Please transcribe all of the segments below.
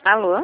Alô?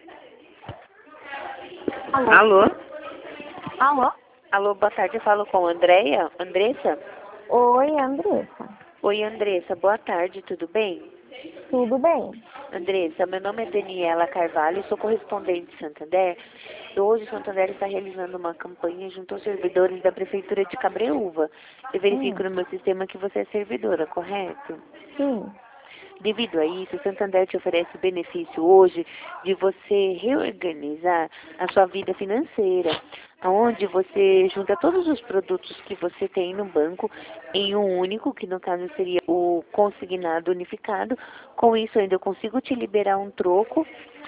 Alô? Alô? Alô? Alô, boa tarde, eu falo com a Andressa? Oi, Andressa. Oi, Andressa, boa tarde, tudo bem? Tudo bem? Andressa, meu nome é Daniela Carvalho, sou correspondente de Santander. E hoje, Santander está realizando uma campanha junto aos servidores da Prefeitura de Cabreúva. Eu verifico no meu sistema que você é servidora, correto? Sim. Devido a isso, o Santander te oferece o benefício hoje de você reorganizar a sua vida financeira, onde você junta todos os produtos que você tem no banco em um único, que no caso seria o consignado unificado. Com isso, ainda eu consigo te liberar um troco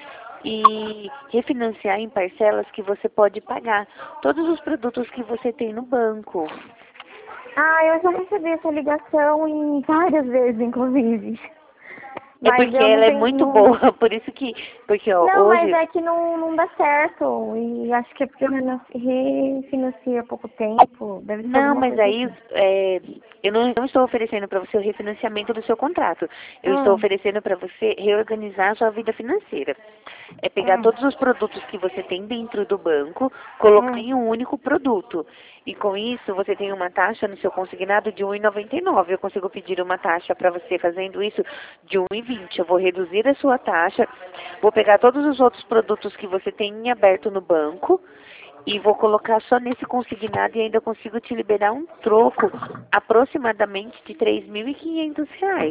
e refinanciar em parcelas que você pode pagar todos os produtos que você tem no banco. Ah, eu já recebi essa ligação em várias vezes, inclusive. É Mas porque eu não ela é tenho. muito Não, boa, por isso que, porque ó, não, mas hoje. é que não dá certo. E acho que é porque eu refinanciei há pouco tempo. Deve ser Não, alguma mas coisa aí assim. eu não estou oferecendo para você o refinanciamento do seu contrato. Eu estou Hum, oferecendo para você reorganizar a sua vida financeira. É pegar hum, todos os produtos que você tem dentro do banco, colocar hum. em um único produto. E com isso você tem uma taxa no seu consignado de R$ 1,99. Eu consigo pedir uma taxa para você fazendo isso de R$ 1,20. Eu vou reduzir a sua taxa, vou pegar todos os outros produtos que você tem em aberto no banco e vou colocar só nesse consignado e ainda consigo te liberar um troco aproximadamente de R$ 3.500.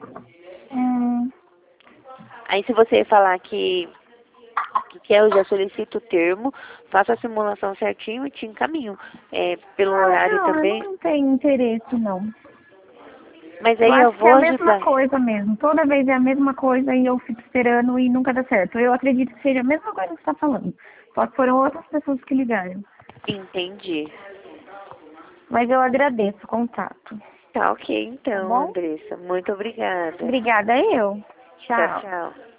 Hum. Aí se você falar que quer, eu já solicito o termo, faço a simulação certinho e te encaminho. Pelo Ah, horário não, eu também. não tenho interesse, não. Mas Eu aí eu acho que é vou a mesma ajudar. coisa mesmo. Toda vez é a mesma coisa e eu fico esperando e nunca dá certo. Eu acredito que seja a mesma coisa que você está falando. Só que foram outras pessoas que ligaram. Entendi. Mas eu agradeço o contato. Tá ok Tá então, bom? Andressa. Muito obrigada. Obrigada, eu. Tchau, Tchau. tchau.